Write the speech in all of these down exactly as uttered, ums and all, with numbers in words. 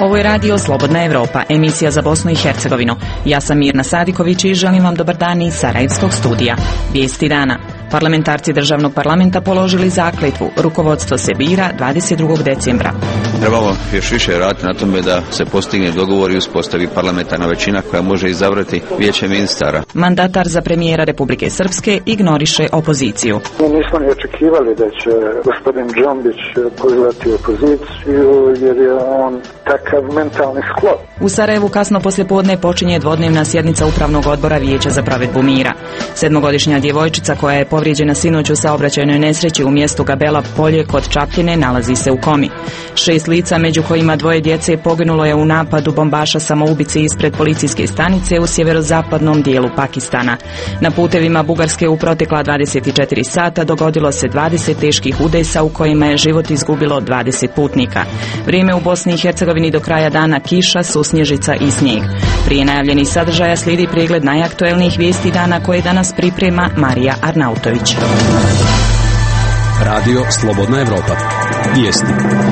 Ovo je radio Slobodna Evropa, emisija za Bosnu i Hercegovinu. Ja sam Mirna Sadiković i želim vam dobar dan iz Sarajevskog studija. Vijesti dana. Parlamentarci državnog parlamenta položili zakletvu. Rukovodstvo se bira dvadeset drugog decembra. Trebamo još više raditi na tome da se postigne dogovor i uspostavi parlamentarna većina koja može izabrati vijeće ministara. Mandatar za premijera Republike Srpske ignoriše opoziciju. Mi nismo ni očekivali da će gospodin Džombić pozvati opoziciju jer je on takav mentalni sklop. U Sarajevu kasno poslijepodne počinje dvodnevna sjednica Upravnog odbora Vijeća za pravedbu mira. Sedmogodišnja djevojčica koja je povrijeđena sinoć u saobraćajnoj nesreći u mjestu Gabela Polje kod Čapljine nalazi se u komi. Šest lica, među kojima dvoje djece, poginulo je u napadu bombaša samoubice ispred policijske stanice u sjeverozapadnom dijelu Pakistana. Na putevima Bugarske u protekla dvadeset četiri sata dogodilo se dvadeset teških udesa u kojima je život izgubilo dvadeset putnika. Vrijeme u Bosni i Hercegovini do kraja dana kiša, susnježica i snijeg. Prije najavljenih sadržaja slijedi pregled najaktuelnijih vijesti dana koje danas priprema Marija Arnautović. Radio Slobodna Evropa. Vijesti.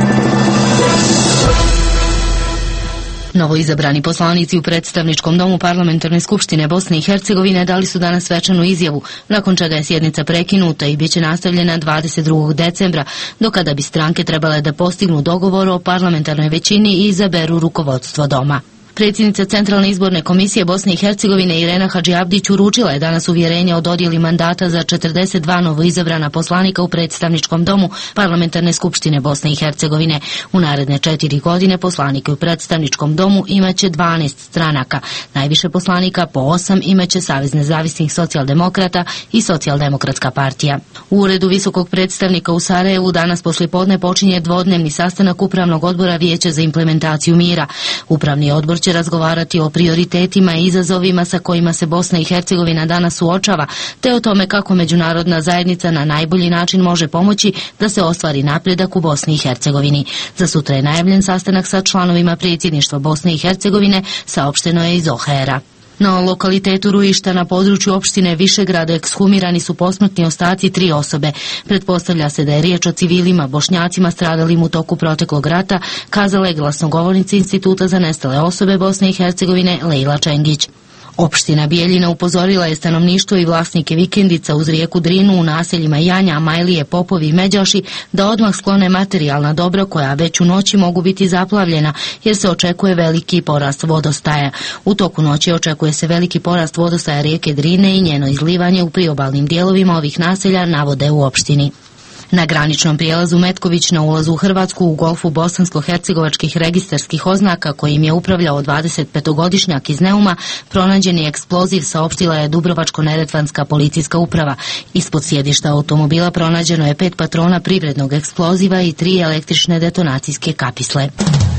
Novoizabrani poslanici u predstavničkom domu Parlamentarne skupštine Bosne i Hercegovine dali su danas svečanu izjavu, nakon čega je sjednica prekinuta i bit će nastavljena dvadeset drugog decembra, do kada bi stranke trebale da postignu dogovor o parlamentarnoj većini i izaberu rukovodstvo doma. Predsjednica Centralne izborne komisije Bosne i Hercegovine Irena Hadžiavdić uručila je danas uvjerenje o dodjeli mandata za četrdeset dva novoizabrana poslanika u predstavničkom domu Parlamentarne skupštine Bosne i Hercegovine. U naredne četiri godine poslanike u predstavničkom domu imaće dvanaest stranaka. Najviše poslanika, po osam, imaće Savez nezavisnih socijaldemokrata i Socijaldemokratska partija. U uredu visokog predstavnika u Sarajevu danas poslijepodne počinje dvodnevni sastanak Upravnog odbora Vijeća za implementaciju mira. Upravni odbor će razgovarati o prioritetima i izazovima sa kojima se Bosna i Hercegovina danas suočava, te o tome kako međunarodna zajednica na najbolji način može pomoći da se ostvari napredak u Bosni i Hercegovini. Za sutra je najavljen sastanak sa članovima predsjedništva Bosne i Hercegovine, saopšteno je iz O H R-a. Na lokalitetu Rujišta na području opštine Višegrad ekshumirani su posmrtni ostaci tri osobe. Pretpostavlja se da je riječ o civilima, Bošnjacima stradalim u toku proteklog rata, kazala je glasnogovornica Instituta za nestale osobe Bosne i Hercegovine Lejla Čengić. Opština Bijeljina upozorila je stanovništvo i vlasnike vikendica uz rijeku Drinu u naseljima Janja, Majlije, Popovi i Međaši da odmah sklone materijalna dobra koja već u noći mogu biti zaplavljena jer se očekuje veliki porast vodostaja. U toku noći očekuje se veliki porast vodostaja rijeke Drine i njeno izlivanje u priobalnim dijelovima ovih naselja, navode u opštini. Na graničnom prijelazu Metković na ulazu u Hrvatsku u golfu bosansko-hercegovačkih registarskih oznaka kojim je upravljao dvadesetpetogodišnjak iz Neuma, pronađen je eksploziv, saopštila je Dubrovačko-neretvanska policijska uprava. Ispod sjedišta automobila pronađeno je pet patrona privrednog eksploziva i tri električne detonacijske kapisle.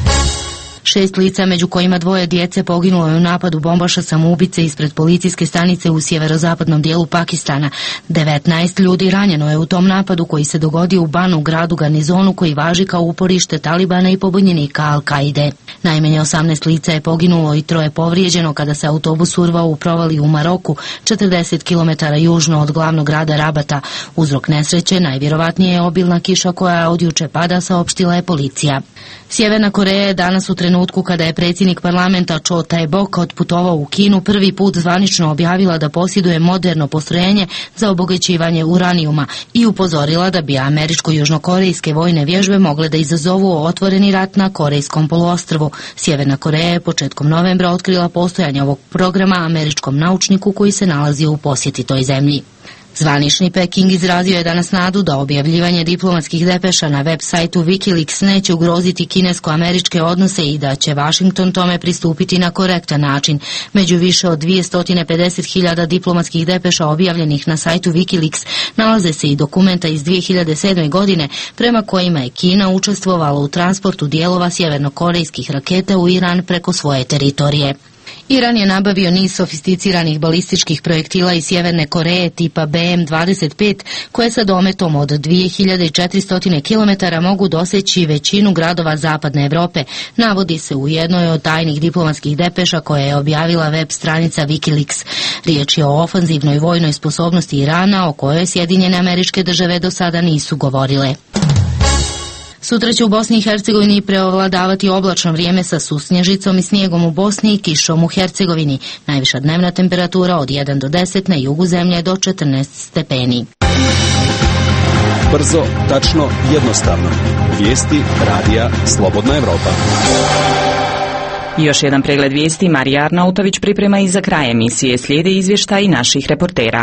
Šest lica, među kojima dvoje djece, poginulo je u napadu bombaša samoubice ispred policijske stanice u sjeverozapadnom dijelu Pakistana. devetnaest ljudi ranjeno je u tom napadu koji se dogodio u Banu, gradu garnizonu koji važi kao uporište Talibana i pobunjenika Al-Kaide. Najmanje osamnaest lica je poginulo i troje povrijeđeno kada se autobus urvao u provaliju u Maroku, četrdeset kilometara južno od glavnog grada Rabata. Uzrok nesreće najvjerovatnije je obilna kiša koja od juče pada, saopštila je policija. Sjeverna Koreja je danas u trenutku kada je predsjednik parlamenta Cho Tae-bok otputovao u Kinu prvi put zvanično objavila da posjeduje moderno postrojenje za obogaćivanje uranijuma i upozorila da bi američko-južnokorejske vojne vježbe mogle da izazovu otvoreni rat na Korejskom poluostrvu. Sjeverna Koreja je početkom novembra otkrila postojanje ovog programa američkom naučniku koji se nalazio u posjeti toj zemlji. Zvanični Peking izrazio je danas nadu da objavljivanje diplomatskih depeša na web sajtu Wikileaks neće ugroziti kinesko-američke odnose i da će Washington tome pristupiti na korektan način. Među više od dvjesto pedeset hiljada diplomatskih depeša objavljenih na sajtu Wikileaks nalaze se i dokumenta iz dvije hiljade sedme. godine prema kojima je Kina učestvovala u transportu dijelova sjevernokorejskih raketa u Iran preko svoje teritorije. Iran je nabavio niz sofisticiranih balističkih projektila iz Sjeverne Koreje tipa B M dvadeset pet koje sa dometom od dvije hiljade četiristo kilometara mogu doseći većinu gradova zapadne Europe, navodi se u jednoj od tajnih diplomatskih depeša koje je objavila web stranica Wikileaks. Riječ je o ofanzivnoj vojnoj sposobnosti Irana o kojoj Sjedinjene Američke Države do sada nisu govorile. Sutra će u Bosni i Hercegovini preovladavati oblačno vrijeme sa susnježicom i snijegom u Bosni i kišom u Hercegovini. Najviša dnevna temperatura od jedan do deset, na jugu zemlje do četrnaest stepeni. Brzo, tačno, jednostavno. Vijesti radija Slobodna Evropa. Još jedan pregled vijesti Marija Arnautović priprema i za kraj emisije. Slijede izvještaji naših reportera.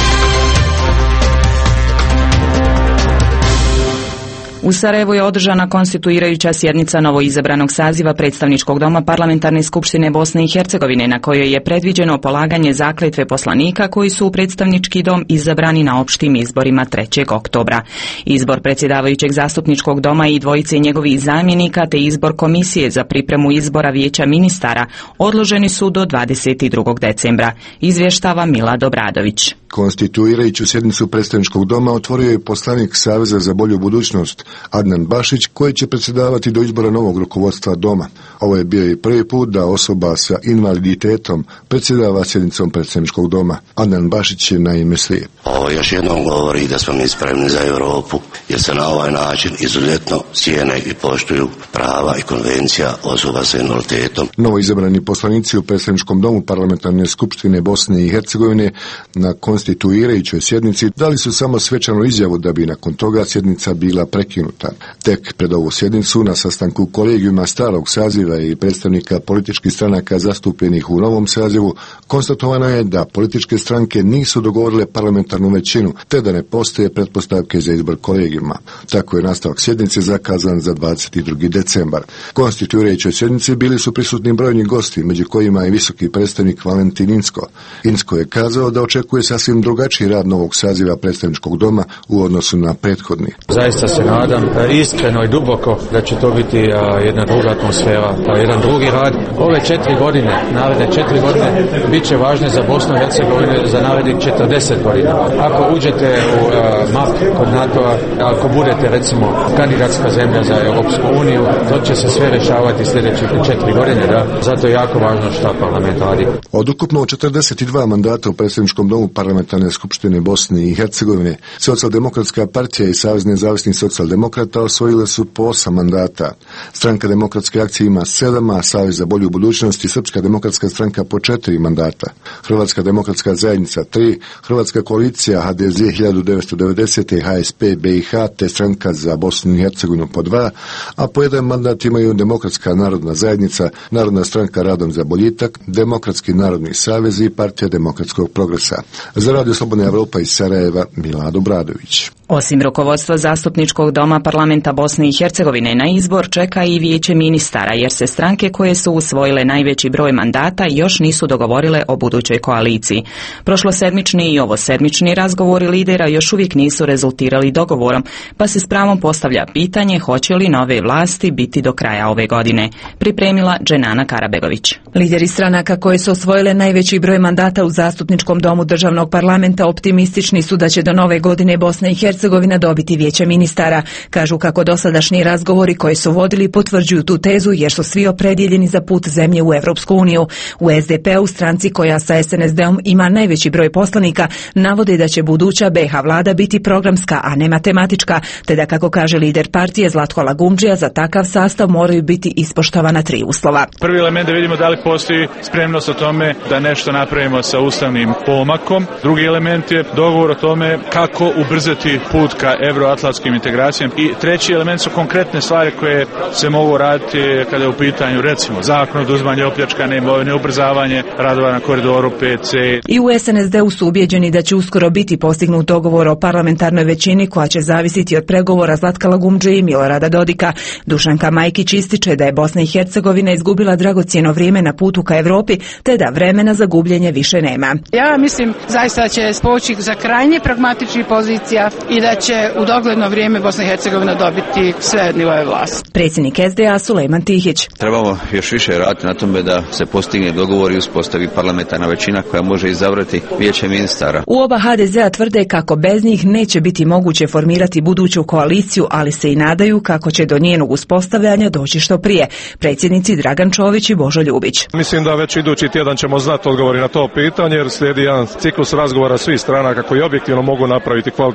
U Sarajevu je održana konstituirajuća sjednica novoizabranog saziva predstavničkog doma Parlamentarne skupštine Bosne i Hercegovine, na kojoj je predviđeno polaganje zakletve poslanika koji su u predstavnički dom izabrani na opštim izborima trećeg oktobra. Izbor predsjedavajućeg zastupničkog doma i dvojice njegovih zamjenika te izbor komisije za pripremu izbora vijeća ministara odloženi su do dvadeset drugog decembra. Izvještava Mila Dobradović. Konstituirajuću sjednicu predstavničkog doma otvorio je poslanik Saveza za bolju budućnost Adnan Bašić, koji će predsjedavati do izbora novog rukovodstva doma. Ovo je bio i prvi put da osoba sa invaliditetom predsjedava sjednicom predstavničkog doma. Adnan Bašić je naime slijep. Ovo još jednom govori da smo mi spremni za Europu, jer se na ovaj način izuzetno cijene i poštuju prava i konvencija osoba sa invaliditetom. Novo izabrani poslanici u predstavničkom domu Parlamentarne skupštine Bosne i Hercegovine na konstituirajućoj sjednici dali su samo svečanu izjavu da bi nakon toga sjednica bila prekinuta. Tek pred ovu sjednicu na sastanku kolegijuma starog saziva i predstavnika političkih stranaka zastupljenih u novom sazivu konstatovano je da političke stranke nisu dogovorile parlamentarnu većinu, te da ne postoje pretpostavke za izbor kolegijuma. Tako je nastavak sjednice zakazan za dvadeset drugi decembar. Konstituirajućoj sjednici bili su prisutni brojni gosti, među kojima i visoki predstavnik Valentin Inzko. Inzko je kazao da očekuje sasvim drugačiji rad novog saziva predstavničkog doma u odnosu na prethodni. Zaista se nadam iskreno i duboko da će to biti a, jedna druga atmosfera, a, jedan drugi rad. Ove četiri godine, naredne četiri godine, bit će važne za Bosnu i Hercegovinu za narednih četrdeset godina. Ako uđete u uh, map kod NATO-a, ako budete recimo kandidatska zemlja za Europsku uniju, to će se sve rješavati sljedećih četiri godine, da? Zato je jako važno šta parlament radi. Od ukupno četrdeset dva mandata u predstavničkom domu Parlamentarne skupštine Bosne i Hercegovine, Socijaldemokratska partija i Savez nezavisnih socijaldemokrata osvojile su po osam mandata. Stranka demokratske akcije ima sedam, a Savez za bolju budućnost i Srpska demokratska stranka po četiri mandata. Hrvatska demokratska zajednica tri, Hrvatska koalicija H D Z hiljadu devetsto devedesete, H S P B i H te Stranka za Bosnu i Hercegovinu po dva, a po jedan mandat imaju Demokratska narodna zajednica, Narodna stranka Radom za boljitak, Demokratski narodni savez i Partija demokratskog progresa. Za Radio Slobodna Evropa iz Sarajeva, Milado Bradović. Osim rukovodstva zastupničkog doma parlamenta Bosne i Hercegovine, na izbor čeka i vijeće ministara, jer se stranke koje su usvojile najveći broj mandata još nisu dogovorile o budućoj koaliciji. Prošlosedmični i ovosedmični razgovori lidera još uvijek nisu rezultirali dogovorom, pa se s pravom postavlja pitanje hoće li nove vlasti biti do kraja ove godine. Pripremila Dženana Karabegović. Lideri stranaka koje su osvojile najveći broj mandata u zastupničkom domu državnog parlamenta optimistični su da će do nove godine Bosna i Hercegovina dobiti vijeće ministara. Kažu kako dosadašnji razgovori koji su vodili potvrđuju tu tezu jer su svi opredjeljeni za put zemlje u Evropsku uniju. U S D P-u, stranci koja sa S N S D-om ima najveći broj poslanika, navode da će buduća B iH vlada biti programska, a ne matematička, te da, kako kaže lider partije Zlatko Lagumdžija, za takav sastav moraju biti ispoštovana tri uslova. Prvi element da vidimo da li postoji spremnost o tome da nešto napravimo sa ustavnim pomakom. Drugi element je dogovor o tome kako ubrzati put ka euroatlantskim integracijama. I treći element su konkretne stvari koje se mogu raditi kada je u pitanju, recimo, zakon o oduzimanju opljačkane imovine, ubrzavanje radova na koridoru pet C. I u S N S D-u su ubijeđeni da će uskoro biti postignut dogovor o parlamentarnoj većini koja će zavisiti od pregovora Zlatka Lagumdžije i Milorada Dodika. Dušanka Majkić ističe da je Bosna i Hercegovina izgubila dragocjeno vrijeme na putu ka Europi, te da vremena za gubljenje više nema. Ja mislim zaista da će poći za krajnje pragmatičnih pozicija i da će u dogledno vrijeme Bosna i Hercegovina dobiti sve nivoje vlasti. Predsjednik S D A Sulejman Tihić. Trebamo još više raditi na tome da se postigne dogovor i uspostavi parlamentarna većina koja može izabrati vijeće ministara. U oba H D Z-a tvrde kako bez njih neće biti moguće formirati buduću koaliciju, ali se i nadaju kako će do njenog uspostavljanja doći što prije. Predsjednici Dragan Čović i Božo Ljubić. Mislim da već idući tjedan ćemo znati odgovori na to pitanje, jer slijedi jedan ciklus razgovora svih stranaka koji objektivno mogu napraviti kvalitetnu parlamentarnu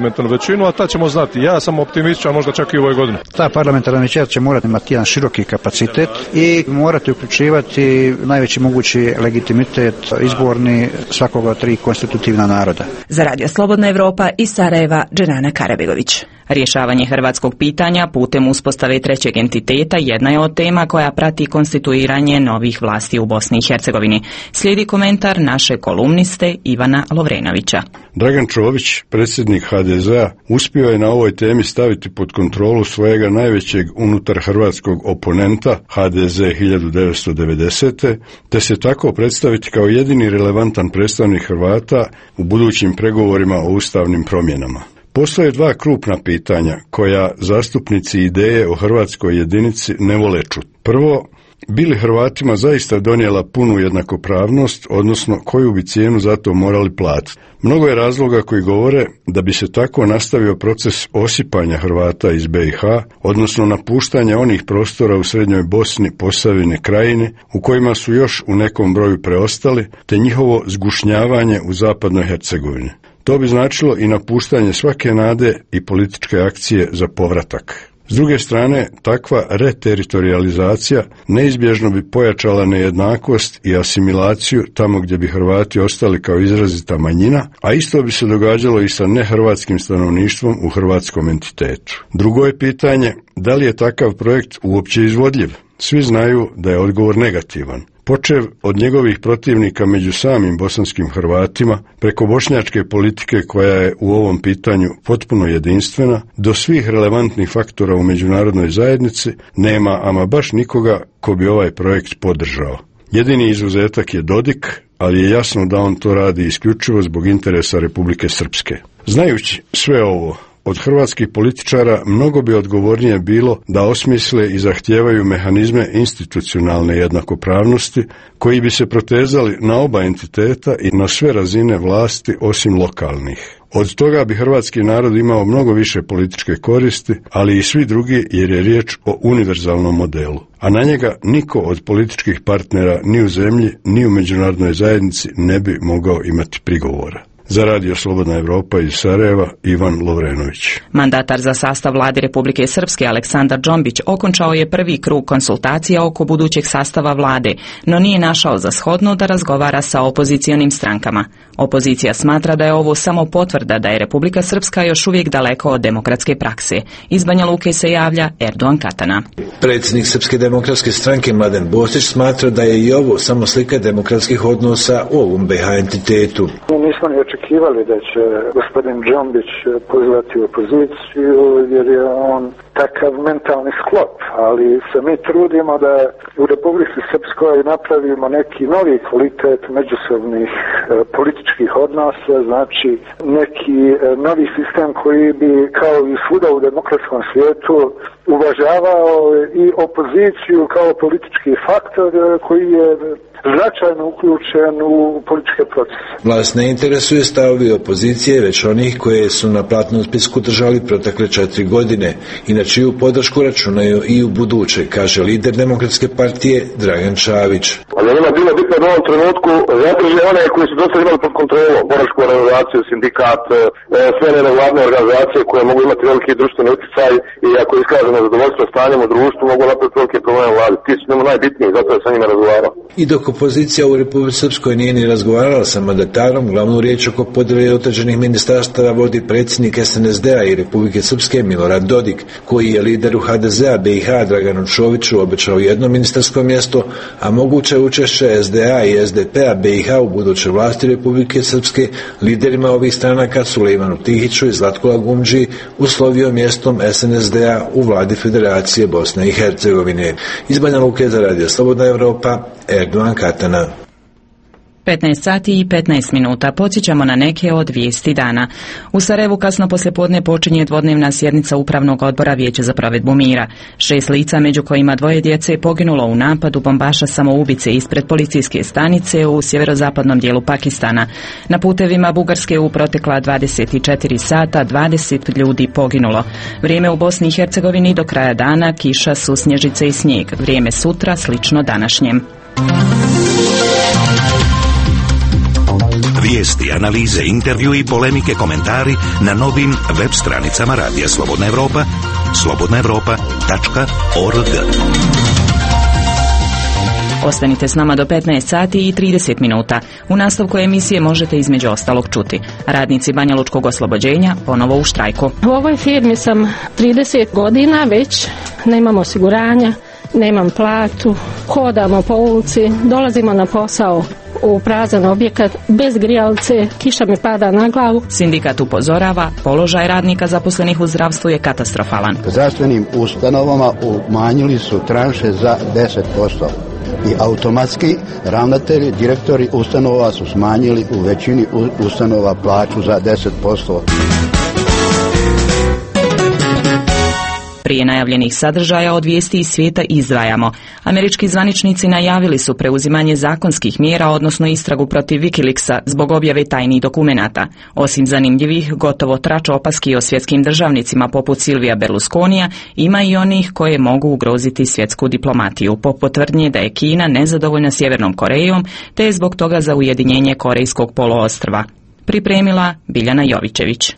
parlamentarnu većinu, a ta ćemo znati. Ja sam optimističan, možda čak i u ovoj godini. Ta parlamentarna većina će morati imati jedan široki kapacitet i morati uključivati najveći mogući legitimitet izborni svakoga od tri konstitutivna naroda. Za Radio Slobodna Evropa iz Sarajeva, Dženana Karabegović. Rješavanje hrvatskog pitanja putem uspostave trećeg entiteta jedna je od tema koja prati konstituiranje novih vlasti u Bosni i Hercegovini. Slijedi komentar naše kolumniste Ivana Lovrenovića. Dragan Čović, predsjednik ha de ze a, uspio je na ovoj temi staviti pod kontrolu svojega najvećeg unutar hrvatskog oponenta ha de ze hiljadu devetsto devedesete. te se tako predstaviti kao jedini relevantan predstavnik Hrvata u budućim pregovorima o ustavnim promjenama. Postoje dva krupna pitanja koja zastupnici ideje o hrvatskoj jedinici ne vole čuti. Prvo, bi li Hrvatima zaista donijela punu jednakopravnost, odnosno koju bi cijenu za to morali platiti? Mnogo je razloga koji govore da bi se tako nastavio proces osipanja Hrvata iz be i ha, odnosno napuštanja onih prostora u Srednjoj Bosni, Posavini, Krajini, u kojima su još u nekom broju preostali, te njihovo zgušnjavanje u Zapadnoj Hercegovini. To bi značilo i napuštanje svake nade i političke akcije za povratak. S druge strane, takva reteritorijalizacija neizbježno bi pojačala nejednakost i asimilaciju tamo gdje bi Hrvati ostali kao izrazita manjina, a isto bi se događalo i sa nehrvatskim stanovništvom u hrvatskom entitetu. Drugo je pitanje, da li je takav projekt uopće izvodljiv? Svi znaju da je odgovor negativan. Počev od njegovih protivnika među samim bosanskim Hrvatima, preko bošnjačke politike koja je u ovom pitanju potpuno jedinstvena, do svih relevantnih faktora u međunarodnoj zajednici, nema ama baš nikoga ko bi ovaj projekt podržao. Jedini izuzetak je Dodik, ali je jasno da on to radi isključivo zbog interesa Republike Srpske. Znajući sve ovo, od hrvatskih političara mnogo bi odgovornije bilo da osmisle i zahtijevaju mehanizme institucionalne jednakopravnosti koji bi se protezali na oba entiteta i na sve razine vlasti osim lokalnih. Od toga bi hrvatski narod imao mnogo više političke koristi, ali i svi drugi jer je riječ o univerzalnom modelu. A na njega niko od političkih partnera ni u zemlji ni u međunarodnoj zajednici ne bi mogao imati prigovora. Za Radio Slobodna Evropa iz Sarajeva, Ivan Lovrenović. Mandatar za sastav vlade Republike Srpske Aleksandar Džombić okončao je prvi krug konsultacija oko budućeg sastava vlade, no nije našao za shodno da razgovara sa opozicionim strankama. Opozicija smatra da je ovo samo potvrda da je Republika Srpska još uvijek daleko od demokratske prakse. Iz Banja Luke se javlja Erdogan Katana. Predsjednik Srpske demokratske stranke Mladen Bostić smatra da je i ovo samo slika demokratskih odnosa u ovom be ha entitetu. Nismo ni očekivali da će gospodin Džombić pozvati opoziciju jer je on takav mentalni sklop, ali se mi trudimo da u Republici Srpskoj napravimo neki novi kvalitet međusobnih e, političkih odnosa, znači neki e, novi sistem koji bi kao i svuda u demokratskom svijetu uvažavao i opoziciju kao politički faktor e, koji je značajno uključen u političke procese. Vlast ne interesuje stavovi opozicije, već onih koje su na platnom spisku držali protekle četiri godine i na čiju podršku računaju i u buduće, kaže lider Demokratske partije Dragan Čavić. Ali njima bilo bitno u ovom trenutku zadrže one koji su dosta imali pod kontrolom, boračku organizaciju, sindikat, sve nevladne organizacije koje mogu imati veliki društveni utjecaj i ako iskažu nezadovoljstvo stanjem u društvu mogu napraviti velike probleme u vladi. Ti su njemu najbitniji, zato je sa njima razgovarao. I dok opozicija u Republici Srpskoj nije ni razgovarala sa mandatarom, glavnu riječ oko podjele određenih ministarstava vodi predsjednik es en es de a i Republike Srpske Milorad Dodik, koji je lideru ha de ze a be i ha Draganu Čoviću obećao jedno ministarsko mjesto, a moguće učešće es de a i es de pe a be i ha u budućoj vlasti Republike Srpske liderima ovih stranaka Sulejmanu Tihiću i Zlatku Agumdži uslovio mjestom es en es de a u vladi Federacije Bosne i Hercegovine. Iz Banja Luke za Radio Slobodna Evropa, Erdogan Katana. petnaest sati i petnaest minuta. Podsjećamo na neke od vijesti dana. U Sarajevu kasno poslijepodne počinje dvodnevna sjednica Upravnog odbora Vijeća za provedbu mira. Šest lica, među kojima dvoje djece, je poginulo u napadu bombaša samoubice ispred policijske stanice u sjeverozapadnom dijelu Pakistana. Na putevima Bugarske u protekla dvadeset četiri sata dvadeset ljudi poginulo. Vrijeme u Bosni i Hercegovini do kraja dana kiša, susnježice i snijeg. Vrijeme sutra slično današnjem. Vijesti, analize, intervju i polemike, komentari na novim web stranicama Radija Slobodna Evropa, slobodna evropa tačka org. Ostanite s nama do petnaest sati i trideset minuta. U nastavku emisije možete između ostalog čuti: radnici Banjalučkog oslobođenja ponovo u štrajku. U ovoj firmi sam trideset godina već, nemam osiguranja, nemam platu, hodamo po ulici, dolazimo na posao u prazan objekat, bez grijalce, kiša mi pada na glavu. Sindikat upozorava, položaj radnika zaposlenih u zdravstvu je katastrofalan. Zdravstvenim ustanovama umanjili su tranše za deset posto. I automatski ravnatelji, direktori ustanova su smanjili u većini ustanova plaću za deset posto. Prije najavljenih sadržaja od vijesti iz svijeta izdvajamo. Američki zvaničnici najavili su preuzimanje zakonskih mjera, odnosno istragu protiv Wikileaksa zbog objave tajnih dokumenata. Osim zanimljivih, gotovo trač opaski o svjetskim državnicima poput Silvija Berlusconija, ima i onih koje mogu ugroziti svjetsku diplomatiju, poput tvrdnje da je Kina nezadovoljna Sjevernom Korejom, te je zbog toga za ujedinjenje Korejskog poluostrva. Pripremila Biljana Jovićević.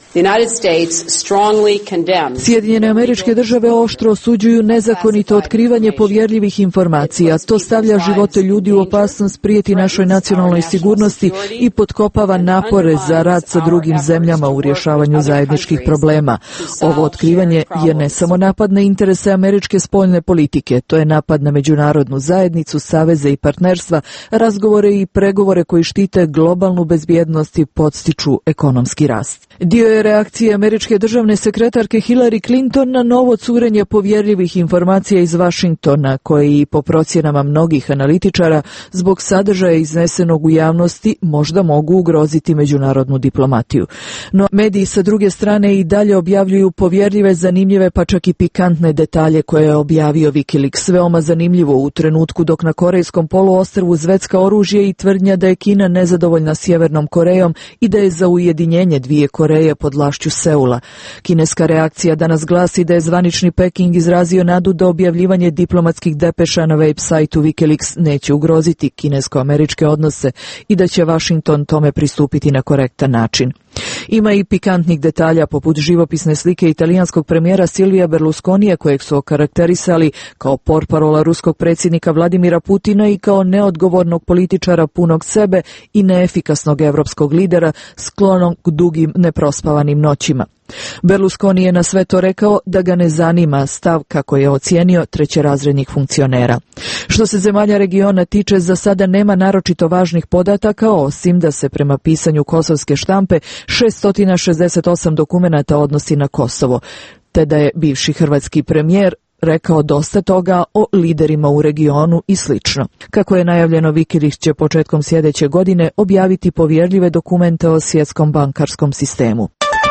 Sjedinjene Američke Države oštro osuđuju nezakonito otkrivanje povjerljivih informacija. To stavlja živote ljudi u opasnost, prijeti našoj nacionalnoj sigurnosti i potkopava napore za rad sa drugim zemljama u rješavanju zajedničkih problema. Ovo otkrivanje je ne samo napad na interese američke spoljne politike, to je napad na međunarodnu zajednicu, saveze i partnerstva, razgovore i pregovore koji štite globalnu bezbjednost i podstiču ekonomski rast. Dio je reakcije američke državne sekretarke Hillary Clinton na novo curenje povjerljivih informacija iz Vašingtona, koje i po procjenama mnogih analitičara zbog sadržaja iznesenog u javnosti možda mogu ugroziti međunarodnu diplomatiju. No mediji sa druge strane i dalje objavljuju povjerljive, zanimljive pa čak i pikantne detalje koje je objavio Wikileaks. Veoma zanimljivo u trenutku dok na Korejskom poluostrvu zvecka oružje i tvrdnja da je Kina nezadovoljna Sjevernom Korejom i da je za ujedinjenje dvije Koreje pod vlašću Seula. Kineska reakcija danas glasi da je zvanični Peking izrazio nadu da objavljivanje diplomatskih depeša na web sajtu Wikileaks neće ugroziti kinesko-američke odnose i da će Washington tome pristupiti na korektan način. Ima i pikantnih detalja poput živopisne slike italijanskog premijera Silvija Berlusconija, kojeg su okarakterisali kao portparola ruskog predsjednika Vladimira Putina i kao neodgovornog političara punog sebe i neefikasnog evropskog lidera sklonog dugim neprospavanim noćima. Berlusconi je na sve to rekao da ga ne zanima stav, kako je ocijenio, trećerazrednih funkcionera. Što se zemalja regiona tiče, za sada nema naročito važnih podataka, osim da se prema pisanju kosovske štampe šesto šezdeset osam dokumenata odnosi na Kosovo, te da je bivši hrvatski premijer rekao dosta toga o liderima u regionu i slično. Kako je najavljeno, Wikileaks će početkom sljedeće godine objaviti povjerljive dokumente o svjetskom bankarskom sistemu.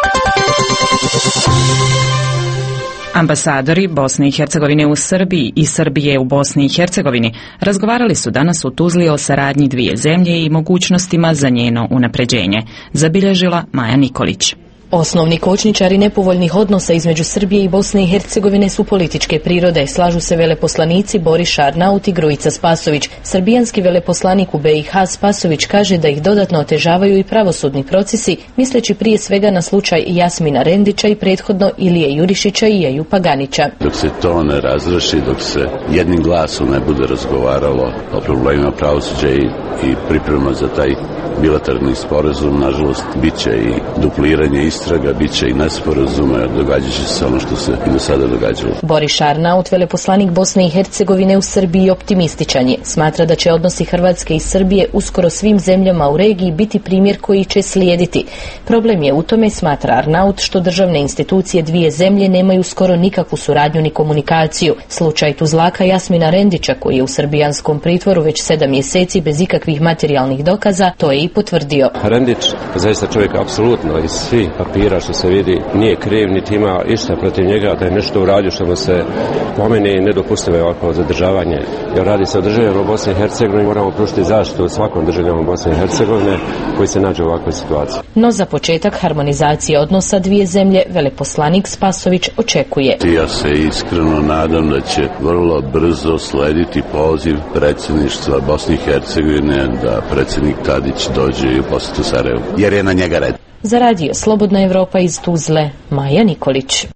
Ambasadori Bosne i Hercegovine u Srbiji i Srbije u Bosni i Hercegovini razgovarali su danas u Tuzli o saradnji dvije zemlje i mogućnostima za njeno unapređenje, zabilježila Maja Nikolić. Osnovni kočničari nepovoljnih odnosa između Srbije i Bosne i Hercegovine su političke prirode, slažu se veleposlanici Boris Šarnaut i Grujica Spasović. Srbijanski veleposlanik u be i ha Spasović kaže da ih dodatno otežavaju i pravosudni procesi, misleći prije svega na slučaj Jasmina Rendića i prethodno Ilije Jurišića i Jeju Paganića. Dok se to ne razreši, dok se jednim glasom ne bude razgovaralo o problemima pravosuđa i, i priprema za taj bilateralni sporazum, nažalost, bit će i dupliranje istraga, bit će i nesporazume, događat će se ono što se i do sada događalo. Boris Šarnaut, veleposlanik Bosne i Hercegovine u Srbiji, optimističan je. Smatra da će odnosi Hrvatske i Srbije uskoro svim zemljama u regiji biti primjer koji će slijediti. Problem je u tome, smatra Arnaut, što državne institucije dvije zemlje nemaju skoro nikakvu suradnju ni komunikaciju. Slučaj Tuzlaka Jasmina Rendića, koji je u srbijanskom pritvoru već sedam mjeseci bez ikakvih materijalnih dokaza, to je i potvrdio. Rendić, zaista čovjek apsolutno iz svih papira što se vidi nije kriv, niti ima išta protiv njega da je nešto uradio što mu se po meni nedopustivo je ovako zadržavanje. Jer radi se o državljanima Bosne i Hercegovine i moramo pružiti zaštitu svakom državljanu Bosne i Hercegovine koji se nađe u ovakvoj situaciji. No za početak harmonizacije odnosa dvije zemlje veleposlanik Spasović očekuje. Ja se iskreno nadam da će vrlo brzo slediti poziv predsjedništva Bosne i Hercegovine da predsjednik Tadić dođe i u posjetu Sarajevu, jer je na njega red. Za radio Slobodna Evropa iz Tuzle, Maja Nikolić.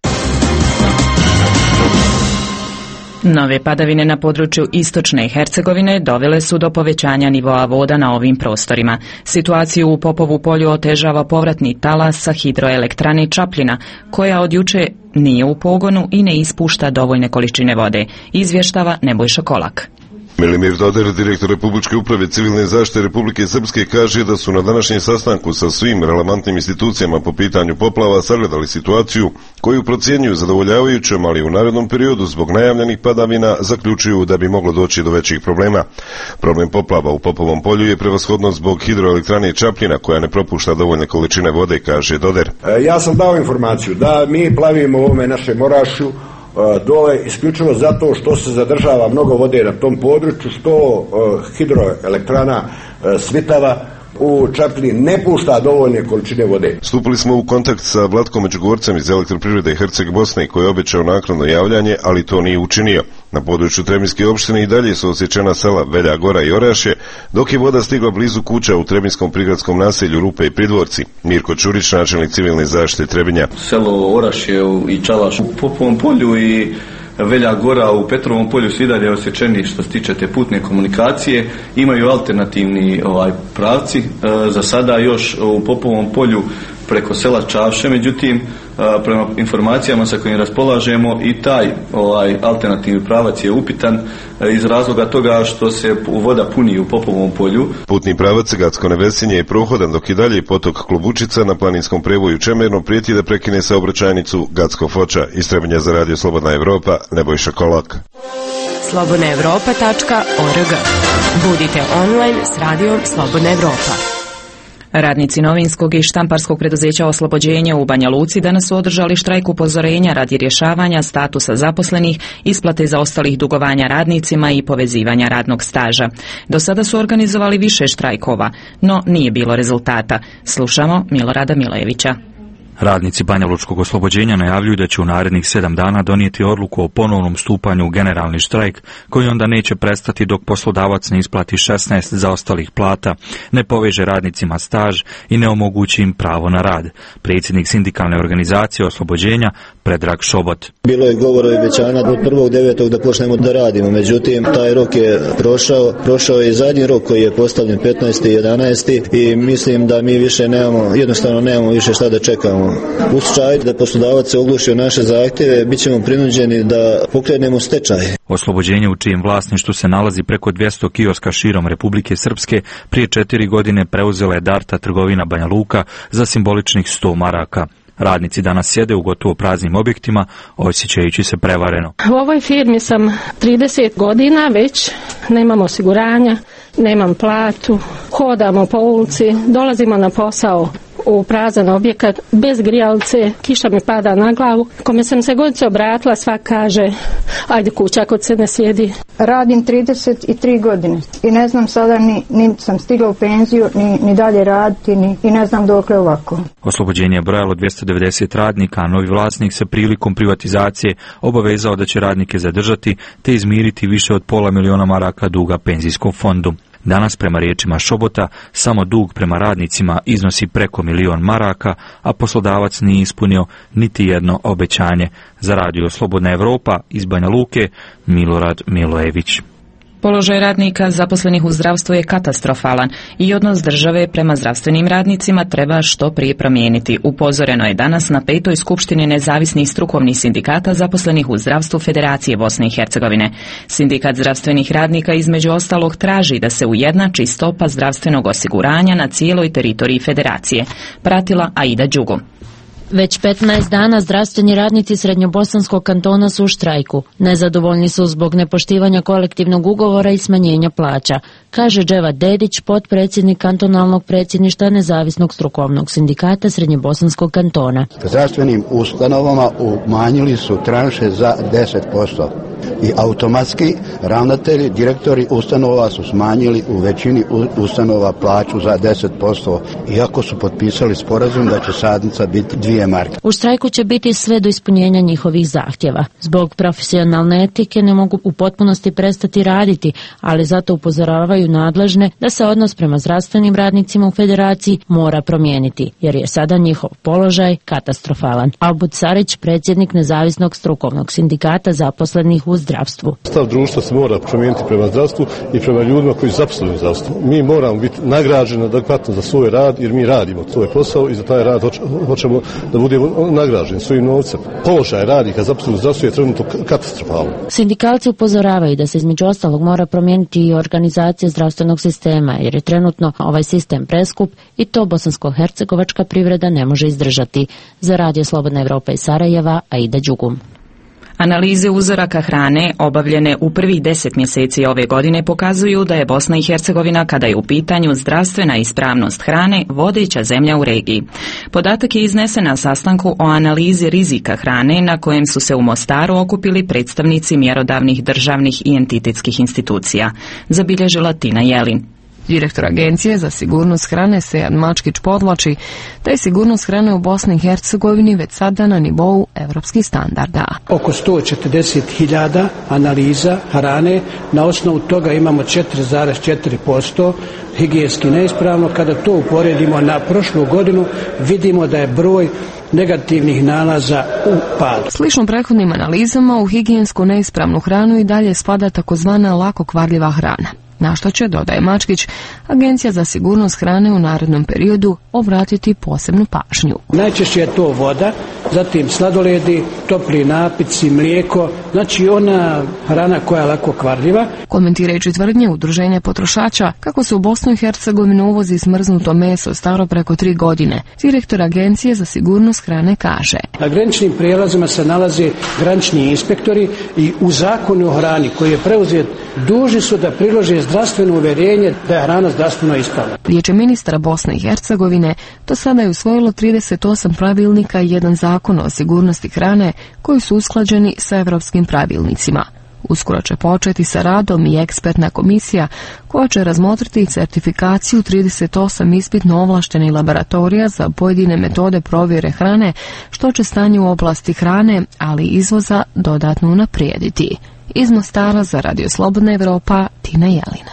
Nove padavine na području istočne Hercegovine dovele su do povećanja nivoa voda na ovim prostorima. Situaciju u Popovu polju otežava povratni talas sa hidroelektrane Čapljina, koja od juče nije u pogonu i ne ispušta dovoljne količine vode, izvještava Nebojša Kolak. Milimir Doder, direktor Republičke uprave civilne zaštite Republike Srpske, kaže da su na današnjem sastanku sa svim relevantnim institucijama po pitanju poplava sagledali situaciju koju procjenjuju zadovoljavajućom, ali u narednom periodu zbog najavljenih padavina zaključuju da bi moglo doći do većih problema. Problem poplava u Popovom polju je prevashodno zbog hidroelektrane Čapljina koja ne propušta dovoljne količine vode, kaže Doder. Ja sam dao informaciju da mi plavimo u ovome našem Orašju dole isključivo zato što se zadržava mnogo vode na tom području, što uh, hidroelektrana uh, Svitava u Čapljini ne pušta dovoljne količine vode. Stupili smo u kontakt sa Vlatkom Međugorcem iz Elektroprivrede Herceg Bosne koji je obećao naknadno javljanje, ali to nije učinio. Na području Trebinjske opštine i dalje su osjećena sela Velja Gora i Orašje, dok je voda stigla blizu kuća u Trebinjskom prigradskom naselju Rupe i Pridvorci. Mirko Čurić, načelnik civilne zaštite Trebinja. Selo Orašje i Čalaš u Popovom polju i Velja Gora u Petrovom polju su i dalje osjećeni što se tiče te putne komunikacije. Imaju alternativni ovaj, pravci. E, za sada još u Popovom polju preko sela Čavše, međutim prema informacijama sa kojim raspolažemo i taj ovaj alternativni pravac je upitan iz razloga toga što se voda puni u Popovom polju. Putni pravac Gacko-Nevesinje je prohodan, dok i dalje potok Klobučica na planinskom prevoju Čemerno prijeti da prekine saobraćajnicu Gacko-Foča. Iz Trebinja za radio Slobodna Evropa, Nebojša Kolak. slobodna evropa tačka org. Budite online s radijom Slobodna Evropa. Radnici novinskog i štamparskog preduzeća Oslobođenje u Banja Luci danas su održali štrajk upozorenja radi rješavanja statusa zaposlenih, isplate zaostalih dugovanja radnicima i povezivanja radnog staža. Do sada su organizovali više štrajkova, no nije bilo rezultata. Slušamo Milorada Milevića. Radnici Banjalučkog oslobođenja najavljuju da će u narednih sedam dana donijeti odluku o ponovnom stupanju u generalni štrajk, koji onda neće prestati dok poslodavac ne isplati šesnaest zaostalih plata, ne poveže radnicima staž i ne omogući im pravo na rad. Predsjednik sindikalne organizacije oslobođenja Predrag Šobot. Bilo je govora i obećanja od prvog devetog da počnemo da radimo, međutim taj rok je prošao, prošao je i zadnji rok koji je postavljen petnaesti jedanaesti i mislim da mi više nemamo, jednostavno nemamo više šta da čekamo. U slučaju da poslodavac se oglušio naše zahtjeve, bit ćemo prinuđeni da pokrenemo stečaj. Oslobođenje u čijem vlasništvu se nalazi preko dvjesto kioska širom Republike Srpske prije četiri godine preuzela je Darta trgovina Banja Luka za simboličnih sto maraka. Radnici danas sjede u gotovo praznim objektima, osjećajući se prevareno. U ovoj firmi sam trideset godina već, nemam osiguranja, nemam platu, hodamo po ulici, dolazimo na posao u prazan objekat, bez grijalce, kiša mi pada na glavu. Kome sam se god se obratila, sva kaže, ajde kuća, kod se ne sjedi. Radim trideset tri godine i ne znam sada, ni, ni sam stigla u penziju, ni, ni dalje raditi, ni, i ne znam dokle ovako. Oslobođenje je brojalo dvjesto devedeset radnika, a novi vlasnik se prilikom privatizacije obavezao da će radnike zadržati te izmiriti više od pola miliona maraka duga penzijskom fondu. Danas, prema riječima Šobota, samo dug prema radnicima iznosi preko milion maraka, a poslodavac nije ispunio niti jedno obećanje. Za radio Slobodna Evropa iz Banja Luke, Milorad Milojević. Položaj radnika zaposlenih u zdravstvu je katastrofalan i odnos države prema zdravstvenim radnicima treba što prije promijeniti. Upozoreno je danas na petoj skupštini nezavisnih strukovnih sindikata zaposlenih u zdravstvu Federacije Bosne i Hercegovine. Sindikat zdravstvenih radnika između ostalog traži da se ujednači stopa zdravstvenog osiguranja na cijeloj teritoriji Federacije. Pratila Aida Đugo. Već petnaest dana zdravstveni radnici Srednjobosanskog kantona su u štrajku. Nezadovoljni su zbog nepoštivanja kolektivnog ugovora i smanjenja plaća. kaže Dževad Dedić, potpredsjednik kantonalnog predsjedništva Nezavisnog strukovnog sindikata Srednjebosanskog kantona. Zdravstvenim ustanovama umanjili su tranše za deset posto. I automatski ravnatelji, direktori ustanova su smanjili u većini ustanova plaću za deset posto, iako su potpisali sporazum da će sadnica biti dvije marke. U štrajku će biti sve do ispunjenja njihovih zahtjeva. Zbog profesionalne etike ne mogu u potpunosti prestati raditi, ali zato upozoravaju nadležne da se odnos prema zdravstvenim radnicima u federaciji mora promijeniti, jer je sada njihov položaj katastrofalan. Albut Sarić, predsjednik Nezavisnog strukovnog sindikata zaposlenih u zdravstvu. Stav društva se mora promijeniti prema zdravstvu i prema ljudima koji zaposleni u zdravstvu. Mi moramo biti nagrađeni adekvatno za svoj rad, jer mi radimo svoj posao i za taj rad hoćemo da budemo nagrađeni svojim novcem. Položaj radnika zaposlenih u zdravstvu je trenutno katastrofalan. Sindikalci upozoravaju da se između ostalog mora promijeniti i organizacija zdravstvenog sistema, jer je trenutno ovaj sistem preskup i to bosansko-hercegovačka privreda ne može izdržati. Za Radio Slobodna Evropa iz Sarajeva, Aida Đugum. Analize uzoraka hrane obavljene u prvih deset mjeseci ove godine pokazuju da je Bosna i Hercegovina, kada je u pitanju zdravstvena ispravnost hrane, vodeća zemlja u regiji. Podatak je iznesen na sastanku o analizi rizika hrane na kojem su se u Mostaru okupili predstavnici mjerodavnih državnih i entitetskih institucija, zabilježila Tina Jelin. Direktor Agencije za sigurnost hrane Sead Mačkić podvlači da je sigurnost hrane u Bosni i Hercegovini već sada na nivou evropskih standarda. Oko sto četrdeset hiljada analiza hrane, na osnovu toga imamo četiri zarez četiri posto higijenski neispravno. Kada to uporedimo na prošlu godinu, vidimo da je broj negativnih nalaza u padu. Slično prethodnim analizama, u higijensku neispravnu hranu i dalje spada takozvana lako kvarljiva hrana, na što će, dodaje Mačkić, Agencija za sigurnost hrane u narednom periodu obratiti posebnu pažnju. Najčešće je to voda, zatim sladoledi, topli napici, mlijeko, znači ona hrana koja je lako kvarljiva. Komentirajući tvrdnje Udruženja potrošača kako se u Bosnu i Hercegovinu uvozi smrznuto meso staro preko tri godine, direktor Agencije za sigurnost hrane kaže: na graničnim prijelazima se nalaze granični inspektori i u zakonu o hrani koji je preuzet dužni su da prilože zdravstveno uvjerenje da je hrana zdravstveno ispravna. Vijeće ministra Bosne i Hercegovine do sada je usvojilo trideset osam pravilnika i jedan zakon o sigurnosti hrane koji su usklađeni sa evropskim pravilnicima. Uskoro će početi sa radom i ekspertna komisija koja će razmotriti certifikaciju trideset osam ispitno ovlaštenih laboratorija za pojedine metode provjere hrane, što će stanje u oblasti hrane, ali i izvoza dodatno unaprijediti. Iz Mostara za Radio Slobodna Evropa, Tina Jelina.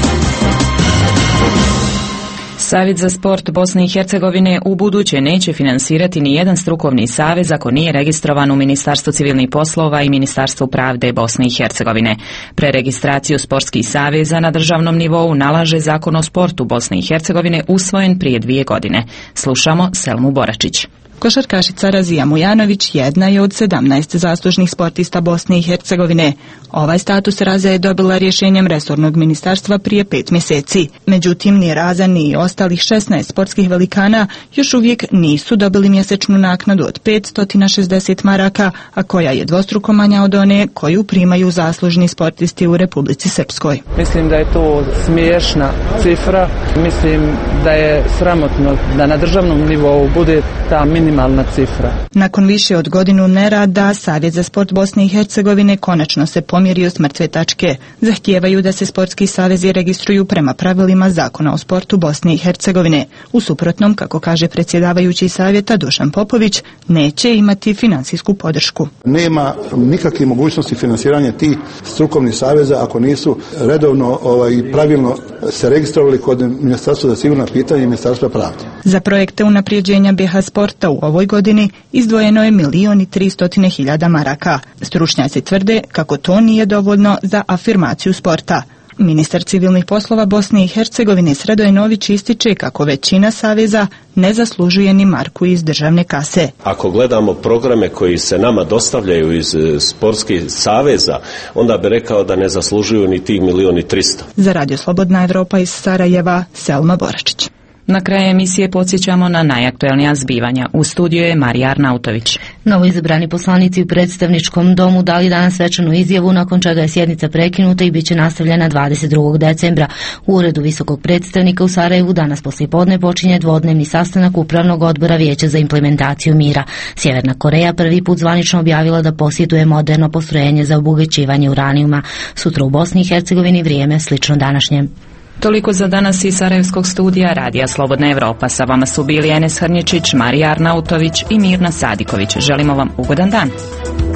Savjet za sport Bosne i Hercegovine u buduće neće finansirati ni jedan strukovni savez ako nije registrovan u Ministarstvu civilnih poslova i Ministarstvu pravde Bosne i Hercegovine. Preregistraciju sportskih saveza na državnom nivou nalaže Zakon o sportu Bosne i Hercegovine usvojen prije dvije godine. Slušamo Selmu Boračić. Košarkašica Razija Mujanović jedna je od sedamnaest zaslužnih sportista Bosne i Hercegovine. Ovaj status Raza je dobila rješenjem resornog ministarstva prije pet mjeseci. Međutim, ni Raza ni ostalih šesnaest sportskih velikana još uvijek nisu dobili mjesečnu naknadu od petsto šezdeset maraka, a koja je dvostruko manja od one koju primaju zaslužni sportisti u Republici Srpskoj. Mislim da je to smiješna cifra. Mislim da je sramotno da na državnom nivou bude ta minimalna cifra. Nakon više od godinu nerada, Savjet za sport Bosne i Hercegovine konačno se pomjerio s mrtve tačke. Zahtijevaju da se sportski savezi registruju prema pravilima Zakona o sportu Bosne i Hercegovine. U suprotnom, kako kaže predsjedavajući savjeta Dušan Popović, neće imati financijsku podršku. Nema nikakve mogućnosti finansiranja tih strukovnih saveza ako nisu redovno ovaj, pravilno se registrovali kod Ministarstva za sigurna pitanja i Ministarstva pravde. Za projekte unaprijeđenja B H sporta u ovoj godini izdvojeno je milijon i tristotine hiljada maraka. Stručnjaci tvrde kako to nije dovoljno za afirmaciju sporta. Ministar civilnih poslova Bosne i Hercegovine Sredoje Nović ističe kako većina saveza ne zaslužuje ni marku iz državne kase. Ako gledamo programe koji se nama dostavljaju iz sportskih saveza, onda bi rekao da ne zaslužuju ni tih milijon i tristo. Za Radio Slobodna Evropa iz Sarajeva, Selma Boračić. Na kraju emisije podsjećamo na najaktuelnija zbivanja. U studiju je Marija Arnautović. Novoizabrani poslanici u predstavničkom domu dali danas svečanu izjavu, nakon čega je sjednica prekinuta i bit će nastavljena dvadeset drugog decembra. U uredu visokog predstavnika u Sarajevu danas poslijepodne počinje dvodnevni sastanak Upravnog odbora Vijeća za implementaciju mira. Sjeverna Koreja prvi put zvanično objavila da posjeduje moderno postrojenje za obogaćivanje uranijuma. Sutra u Bosni i Hercegovini vrijeme slično današnjem. Toliko za danas iz Sarajevskog studija Radija Slobodna Evropa. Sa vama su bili Enes Hrnječić, Marija Arnautović i Mirna Sadiković. Želimo vam ugodan dan.